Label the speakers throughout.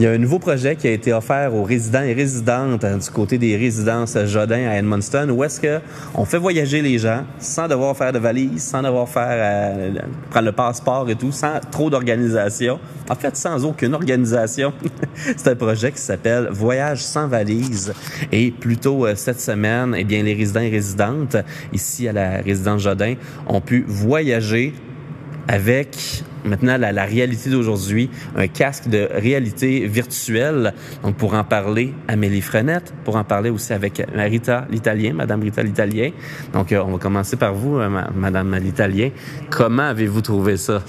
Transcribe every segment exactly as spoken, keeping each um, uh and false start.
Speaker 1: Il y a un nouveau projet qui a été offert aux résidents et résidentes du côté des résidences Jodin à Edmundston, où est-ce qu'on fait voyager les gens sans devoir faire de valise, sans devoir faire euh, prendre le passeport et tout, sans trop d'organisation. En fait, sans aucune organisation. C'est un projet qui s'appelle Voyage sans valise. Et plus tôt euh, cette semaine, eh bien, les résidents et résidentes ici à la résidence Jodin ont pu voyager avec maintenant la, la réalité d'aujourd'hui, un casque de réalité virtuelle. Donc, pour en parler, Amélie Frenette, pour en parler aussi avec Rita l'Italien, Madame Rita l'Italien. Donc, euh, on va commencer par vous, euh, Madame l'Italien. Comment avez-vous trouvé ça?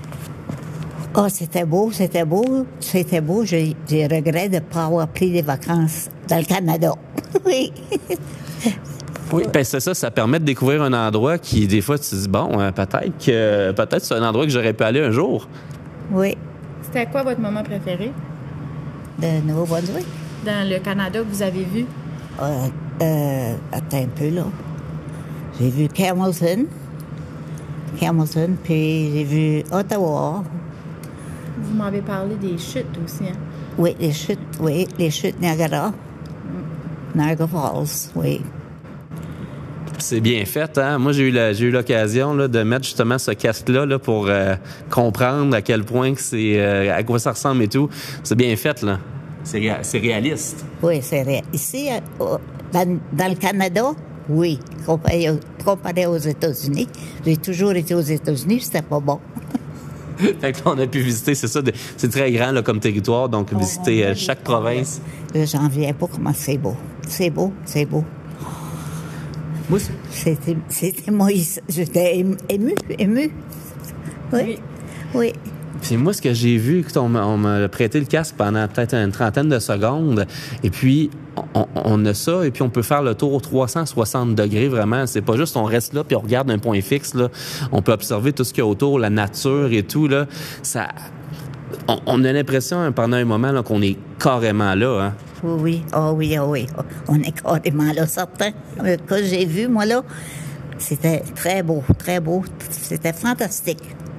Speaker 2: Oh, c'était beau, c'était beau, c'était beau. J'ai, j'ai regret de ne pas avoir pris des vacances dans le Canada. Oui.
Speaker 1: Oui, ben c'est ça, ça permet de découvrir un endroit qui, des fois, tu te dis, bon, euh, peut-être que peut-être c'est un endroit que j'aurais pu aller un jour.
Speaker 2: Oui.
Speaker 3: C'était quoi votre moment préféré?
Speaker 2: De Nouveau-Brunswick?
Speaker 3: Dans le Canada que vous avez vu?
Speaker 2: Euh, euh, attends un peu, là. J'ai vu Campbellton. Campbellton, puis j'ai vu Ottawa.
Speaker 3: Vous m'avez parlé des chutes aussi, hein?
Speaker 2: Oui, les chutes, oui, les chutes Niagara. Mm. Niagara Falls, oui.
Speaker 1: C'est bien fait, hein? Moi, j'ai eu, la, j'ai eu l'occasion là, de mettre justement ce casque-là là, pour euh, comprendre à quel point que c'est, euh, à quoi ça ressemble et tout. C'est bien fait, là. C'est, ré- c'est réaliste.
Speaker 2: Oui, c'est réaliste. Ici, euh, dans, dans le Canada, oui, comparé, comparé aux États-Unis. J'ai toujours été aux États-Unis, c'était pas bon.
Speaker 1: Fait que là, on a pu visiter, c'est ça, de, c'est très grand là, comme territoire, donc oh, visiter euh, chaque province.
Speaker 2: Là, j'en viens pas comment c'est beau. C'est beau, c'est beau.
Speaker 1: Moi,
Speaker 2: c'était, c'était moi, j'étais émue, émue. Oui, oui. oui.
Speaker 1: Puis moi, ce que j'ai vu, on m'a, on m'a prêté le casque pendant peut-être une trentaine de secondes, et puis on, on a ça, et puis on peut faire le tour trois cent soixante degrés, vraiment. C'est pas juste on reste là, puis on regarde un point fixe, là. On peut observer tout ce qu'il y a autour, la nature et tout, là. Ça... On, on a l'impression, pendant un moment, là, qu'on est carrément là, hein.
Speaker 2: Oui, oui, oh oui, oh oui, on est carrément là, certain. Ce que j'ai vu, moi, là, c'était très beau, très beau, c'était fantastique.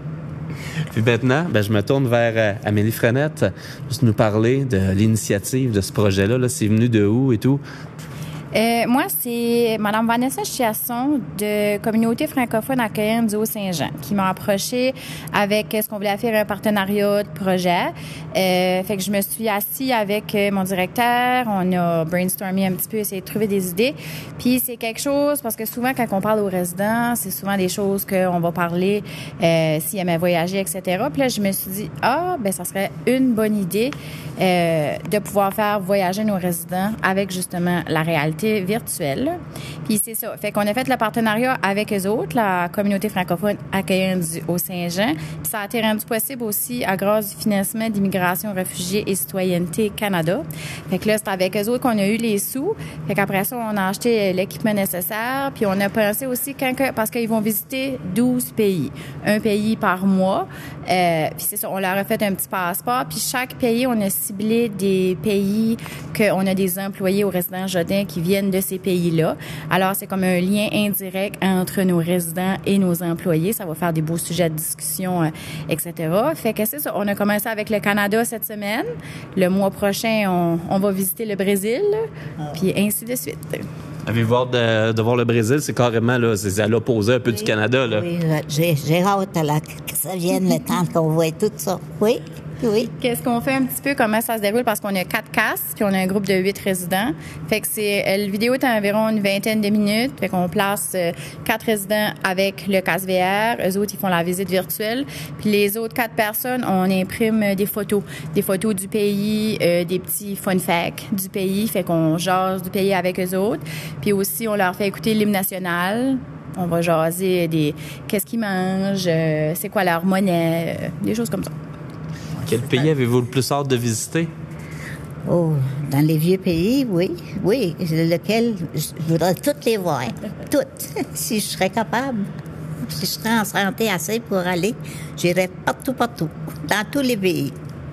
Speaker 1: Puis maintenant, ben, je me tourne vers euh, Amélie Frenette, juste nous parler de l'initiative de ce projet-là, là, c'est venu de où et tout?
Speaker 3: Euh, moi, c'est Mme Vanessa Chiasson de Communauté francophone accueillante du Haut-Saint-Jean qui m'a approchée avec ce qu'on voulait faire un partenariat de projet. Euh, fait que je me suis assise avec mon directeur, on a brainstormé un petit peu, essayé de trouver des idées. Puis c'est quelque chose, parce que souvent quand on parle aux résidents, c'est souvent des choses qu'on va parler euh, s'ils aimaient voyager, et cetera. Puis là, je me suis dit, ah, ben ça serait une bonne idée euh, de pouvoir faire voyager nos résidents avec justement la réalité virtuelle. Puis c'est ça. Fait qu'on a fait le partenariat avec eux autres, la communauté francophone accueillante du Haut-Saint-Jean. Puis ça a été rendu possible aussi à grâce du financement d'Immigration, Réfugiés et Citoyenneté Canada. Fait que là, c'est avec eux autres qu'on a eu les sous. Fait qu'après ça, on a acheté l'équipement nécessaire. Puis on a pensé aussi, quand que, parce qu'ils vont visiter douze pays. Un pays par mois. Euh, puis c'est ça, on leur a fait un petit passeport. Puis chaque pays, on a ciblé des pays qu'on a des employés aux résidents Jodin qui viennent de ces pays-là. Alors, c'est comme un lien indirect entre nos résidents et nos employés. Ça va faire des beaux sujets de discussion, euh, et cetera. Fait que c'est ça. On a commencé avec le Canada cette semaine. Le mois prochain, on, on va visiter le Brésil, puis ainsi de suite.
Speaker 1: Avez-vous hâte de, de voir le Brésil? C'est carrément là, c'est à l'opposé un peu
Speaker 2: oui,
Speaker 1: du Canada, là.
Speaker 2: Oui, j'ai, j'ai hâte là, que ça vienne le temps qu'on voit tout ça. Oui. Oui.
Speaker 3: Qu'est-ce qu'on fait un petit peu, comment ça se déroule, parce qu'on a quatre casques, puis on a un groupe de huit résidents. Fait que c'est, euh, le vidéo est à environ une vingtaine de minutes. Fait qu'on place euh, quatre résidents avec le casque V R. Eux autres, ils font la visite virtuelle. Puis les autres quatre personnes, on imprime des photos. Des photos du pays, euh, des petits fun facts du pays. Fait qu'on jase du pays avec eux autres. Puis aussi, on leur fait écouter l'hymne national. On va jaser des, qu'est-ce qu'ils mangent, euh, c'est quoi leur monnaie, euh, des choses comme ça.
Speaker 1: Quel pays avez-vous le plus hâte de visiter?
Speaker 2: Oh, dans les vieux pays, oui. Oui, lequel je voudrais toutes les voir. Toutes. Si je serais capable. Si je serais en santé assez pour aller, j'irais partout, partout. Dans tous les pays.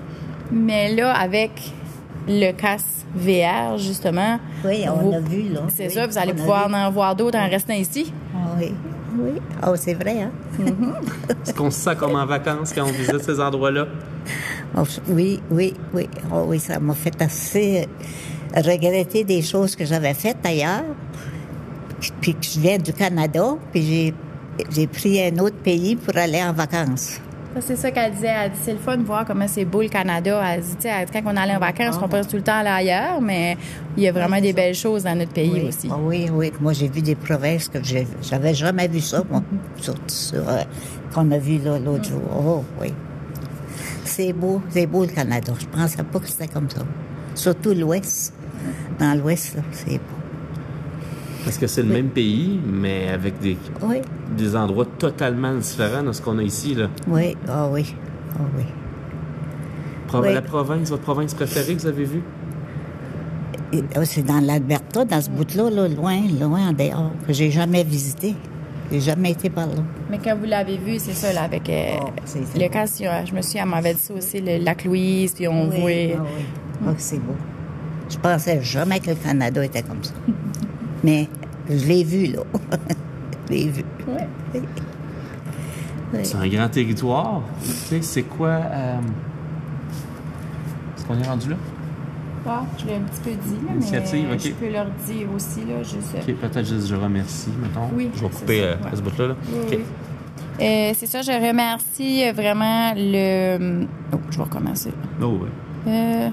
Speaker 3: Mais là, avec le casque V R, justement...
Speaker 2: Oui, on
Speaker 3: vous,
Speaker 2: a vu, là.
Speaker 3: C'est
Speaker 2: oui,
Speaker 3: ça, vous allez pouvoir en voir d'autres en restant ici.
Speaker 2: Oui, oui. Oh, c'est vrai, hein?
Speaker 3: Mm-hmm.
Speaker 1: Est-ce qu'on se sent comme en vacances quand on visite ces endroits-là?
Speaker 2: Oh, oui, oui, oui. Oh, oui, ça m'a fait assez euh, regretter des choses que j'avais faites ailleurs. Puis que je viens du Canada, puis j'ai, j'ai pris un autre pays pour aller en vacances.
Speaker 3: Ça, c'est ça qu'elle disait. Elle dit, c'est le fun de voir comment c'est beau le Canada. Elle dit, tu sais, quand on allait en vacances, on passe tout le temps aller ailleurs, mais il y a vraiment des belles choses dans notre pays
Speaker 2: oui.
Speaker 3: aussi.
Speaker 2: Oh, oui, oui. Moi, j'ai vu des provinces que j'ai, j'avais jamais vu ça, moi, sur, sur, euh, qu'on a vu là, l'autre jour. Oh, oui. C'est beau, c'est beau le Canada. Je pensais pas que c'était comme ça. Surtout l'Ouest. Dans l'Ouest, là, c'est beau.
Speaker 1: Parce que c'est le oui. même pays, mais avec des,
Speaker 2: oui.
Speaker 1: des endroits totalement différents de ce qu'on a ici, là.
Speaker 2: Oui, ah oh, oui, ah oh, oui.
Speaker 1: Pro-
Speaker 2: oui.
Speaker 1: La province, votre province préférée que vous avez vue?
Speaker 2: Et, c'est dans l'Alberta, dans ce bout-là, là, loin, loin en dehors, que j'ai jamais visité. J'ai jamais été par là.
Speaker 3: Mais quand vous l'avez vu, c'est ça, là, avec euh,
Speaker 2: oh, c'est
Speaker 3: le cas, je me suis, elle m'avait dit ça aussi, le lac Louise, puis on
Speaker 2: oui,
Speaker 3: voit...
Speaker 2: Ah oui, mm. oh, c'est beau. Je pensais jamais que le Canada était comme ça. Mais je l'ai vu, là. je l'ai vu.
Speaker 3: Ouais.
Speaker 2: Oui.
Speaker 1: Oui. C'est un grand territoire. Tu sais, c'est quoi... Euh... Est-ce qu'on est rendu là?
Speaker 3: Ah, je l'ai un petit peu dit, là,
Speaker 1: Initiative,
Speaker 3: mais
Speaker 1: OK.
Speaker 3: je peux leur dire aussi, là, juste...
Speaker 1: OK, peut-être juste je remercie, mettons.
Speaker 3: Oui,
Speaker 1: je vais couper euh,
Speaker 3: ouais.
Speaker 1: ce bout-là. Là.
Speaker 3: Oui,
Speaker 1: OK.
Speaker 3: oui. Euh, c'est ça, je remercie vraiment le... Oh, je vais recommencer.
Speaker 1: Oh, oui.
Speaker 3: Euh...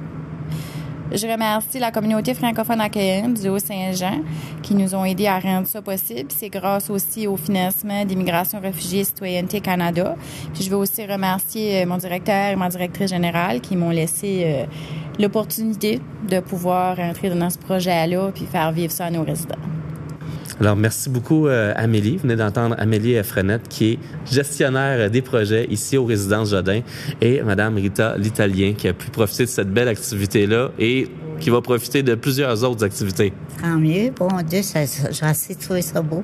Speaker 3: Je remercie la communauté francophone accueillante du Haut-Saint-Jean qui nous ont aidés à rendre ça possible. C'est grâce aussi au financement d'Immigration, Réfugiés et Citoyenneté Canada. Puis je veux aussi remercier mon directeur et ma directrice générale qui m'ont laissé euh, l'opportunité de pouvoir entrer dans ce projet-là puis faire vivre ça à nos résidents.
Speaker 1: Alors, merci beaucoup, euh, Amélie. Vous venez d'entendre Amélie Frenette, qui est gestionnaire des projets ici aux Résidences Jodin, et Mme Rita L'Italien, qui a pu profiter de cette belle activité-là et qui va profiter de plusieurs autres activités.
Speaker 2: Tant mieux. Bon Dieu, ça, ça, j'ai assez trouvé ça beau.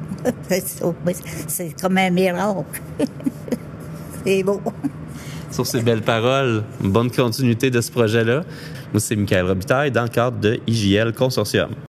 Speaker 2: C'est comme un miracle. C'est beau.
Speaker 1: Sur ces belles paroles, bonne continuité de ce projet-là. Moi, c'est Michael Robitaille dans le cadre de I J L Consortium.